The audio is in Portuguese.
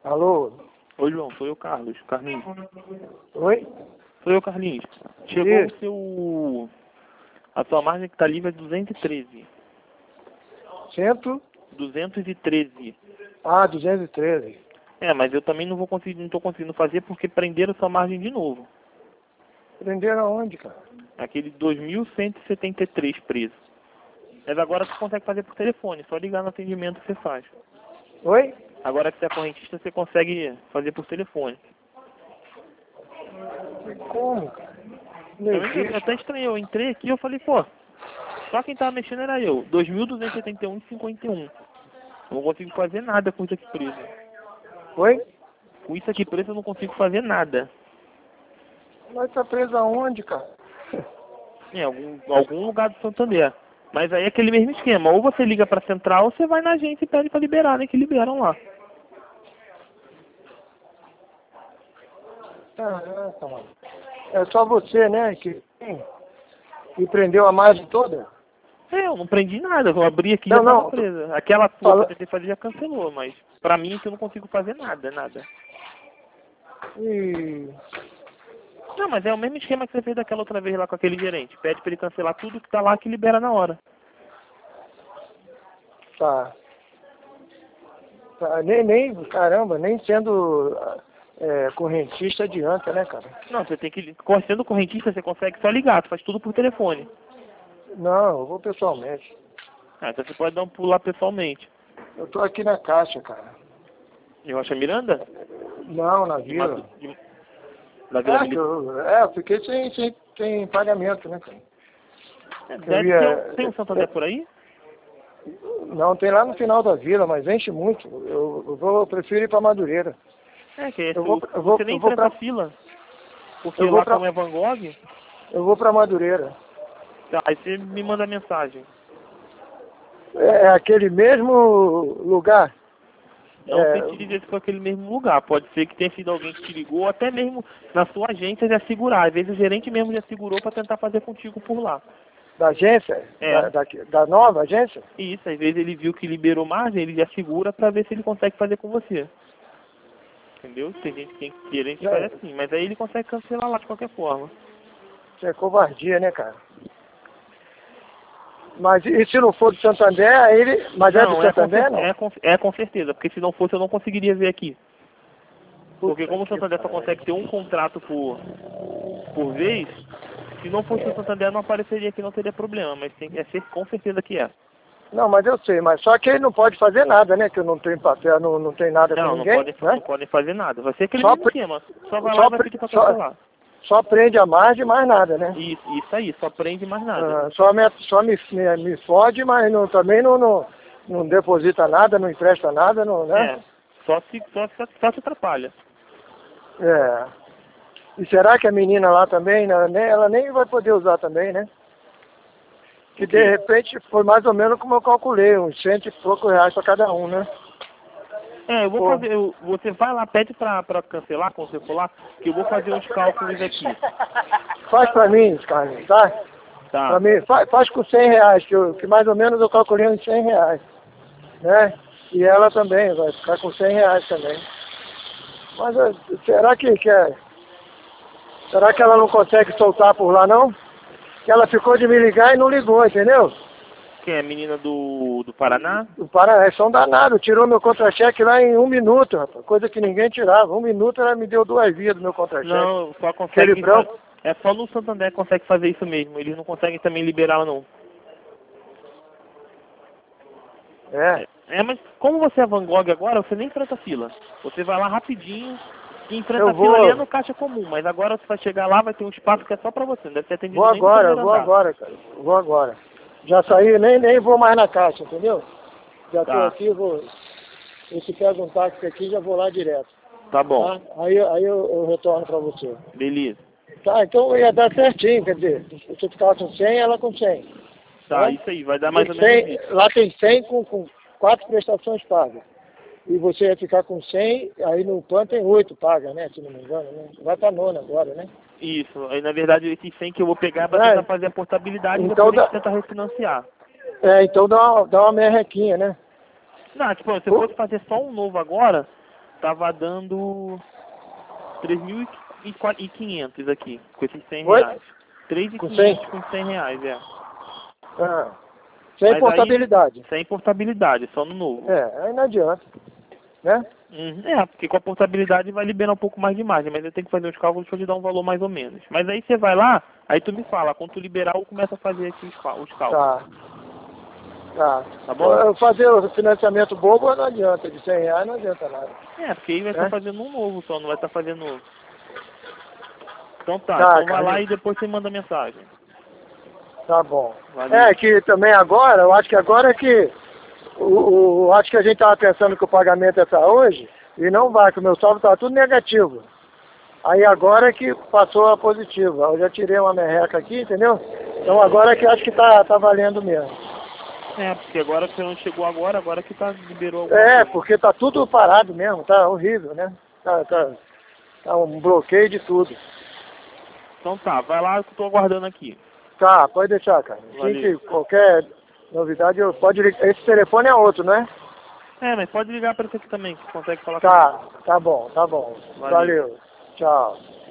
Alô? Oi, João, sou eu, Carlinhos. Oi? Sou eu, Carlinhos. Chegou o Isso. seu... A sua margem que tá livre é 213. Cento? 213. Ah, 213. É, mas eu também não tô conseguindo fazer porque prenderam sua margem de novo. Prenderam aonde, cara? Aquele 2.173 preso. Mas agora você consegue fazer por telefone, só ligar no atendimento que você faz. Oi? Agora que você é correntista, você consegue fazer por telefone. Como, cara? Não Eu existe. até estranhei, eu entrei aqui e eu falei, pô, só quem tava mexendo era eu. 2.271,51. Eu não consigo fazer nada com isso aqui preso. Oi? Com isso aqui preso eu não consigo fazer nada. Mas tá preso aonde, cara? Em algum lugar do Santander. Mas aí é aquele mesmo esquema. Ou você liga pra central ou você vai na agência e pede pra liberar, né? Que liberam lá. Caraca, mano. É só você, né, que prendeu a margem toda? É, eu não prendi nada. Eu abri aqui e Não, já tava não. presa. Aquela sua que Fala... eu tentei fazer já cancelou, mas pra mim que eu não consigo fazer nada, nada. E... Não, mas é o mesmo esquema que você fez daquela outra vez lá com aquele gerente. Pede pra ele cancelar tudo que tá lá que libera na hora. Tá. Caramba, nem sendo correntista adianta, né, cara? Não, você tem que... Sendo correntista, você consegue só ligar. Tu faz tudo por telefone. Não, eu vou pessoalmente. Ah, então você pode dar um pulo lá pessoalmente. Eu tô aqui na caixa, cara. De Rocha Miranda? Não, na De vila. Da Vila Militar? Eu fiquei sem pagamento, né, cara? Deve ter tem um Santander por aí? Não, tem lá no final da vila, mas enche muito. Eu prefiro ir pra Madureira. É, que esse, Eu você nem vou enfrenta pra, a fila. Porque eu vou lá pra, como é Van Gogh, eu vou pra Madureira. tá, aí você me manda mensagem. É aquele mesmo lugar? Não sei te dizer se foi aquele mesmo lugar. Pode ser que tenha sido alguém que te ligou, ou até mesmo na sua agência de assegurar. Às vezes o gerente mesmo já segurou para tentar fazer contigo por lá. Da agência? É. Da nova agência? E isso, às vezes ele viu que liberou margem, ele já segura para ver se ele consegue fazer com você. Entendeu? Tem gente que gerente faz assim, mas aí ele consegue cancelar lá de qualquer forma. Isso é covardia, né, cara? Mas e se não for do Santander, aí ele... Mas é do Santander, não? É com certeza, porque se não fosse eu não conseguiria ver aqui. Porque Puta como o que Santander só pariu. consegue ter um contrato por vez, se não fosse o Santander não apareceria aqui, não teria problema, mas com certeza que é. Não, mas eu sei, mas só que ele não pode fazer nada, né? Que eu não tenho papel, não tenho nada com ninguém, né? Não podem fazer nada. Vai ser aquele Só, mesmo esquema. Só vai lá e vai pedir pra cancelar. só prende a margem, mais nada, né? Isso aí, só prende mais nada. Só me fode, mas também não deposita nada, não empresta nada, não, né? É, só se atrapalha. É. E será que a menina lá também, né, ela nem vai poder usar também, né? Que de repente foi mais ou menos como eu calculei, uns R$100 e poucos para cada um, né? É, eu vou fazer, você vai lá, pede pra cancelar quando você for lá, que eu vou fazer uns cálculos aqui. Faz pra mim, Carlos, tá? Tá. Pra mim, faz com R$100, que mais ou menos eu calculei uns R$100, né? E ela também vai ficar com R$100 também. Mas será será que ela não consegue soltar por lá, não? Que ela ficou de me ligar e não ligou, entendeu? Quem é a menina do Paraná? O Paraná, são danados, tirou meu contra-cheque lá em 1 minuto, rapaz, coisa que ninguém tirava. 1 minuto ela me deu 2 vias do meu contra-cheque. Não, só consegue... Aquele branco. É só no Santander que consegue fazer isso mesmo, eles não conseguem também liberá-la não. Mas como você é Van Gogh agora, você nem enfrenta fila. Você vai lá rapidinho e enfrenta a fila ali é no caixa comum, mas agora você vai chegar lá, vai ter um espaço que é só pra você, não deve ser atendido nem no primeiro andar. Vou agora. Já saí, nem vou mais na caixa, entendeu? Já tô aqui, eu se pego um táxi aqui, já vou lá direto. Tá bom. Tá? Aí eu retorno pra você. Beleza. Tá, então ia dar certinho, quer dizer, você ficava com 100, ela com 100. Tá, isso aí, vai dar mais ou menos isso. Lá tem 100 com 4 prestações pagas. E você ia ficar com 100, aí no PAN tem 8 pagas, né, se não me engano, né? Vai pra 9 agora, né? Isso, aí na verdade esses 100 que eu vou pegar pra tentar fazer a portabilidade e então depois tentar refinanciar. Então dá uma merrequinha, né? Não, tipo, se eu fosse fazer só um novo agora, tava dando 3.500 aqui, com esses 100 Oi? reais. 3.500 com 100 reais, é. Ah, sem Mas portabilidade. Aí, sem portabilidade, só no novo. Aí não adianta, né? Porque com a portabilidade vai liberar um pouco mais de margem, mas eu tenho que fazer os cálculos para te dar um valor mais ou menos. Mas aí você vai lá, aí tu me fala, quando tu liberar eu começo a fazer aqui os cálculos. Tá bom? Fazer o financiamento bobo não adianta, de 100 reais não adianta nada. Porque aí vai estar fazendo um novo só, não vai estar fazendo novo. Então então vai lá e depois você manda mensagem. Tá bom. Valeu. Que também agora, eu acho que agora é que acho que a gente estava pensando que o pagamento ia estar hoje, e não vai, que o meu saldo estava tudo negativo. Aí agora é que passou a positiva. Eu já tirei uma merreca aqui, entendeu? Então agora é que acho que tá valendo mesmo. Porque agora que você não chegou agora que liberou alguma coisa. Porque tá tudo parado mesmo, tá horrível, né? Tá um bloqueio de tudo. Então vai lá que eu tô aguardando aqui. Tá, pode deixar, cara. Valeu. Qualquer novidade, pode ligar. Esse telefone é outro, né? Mas pode ligar para esse aqui também, que consegue falar comigo. Tá bom. Valeu. Tchau.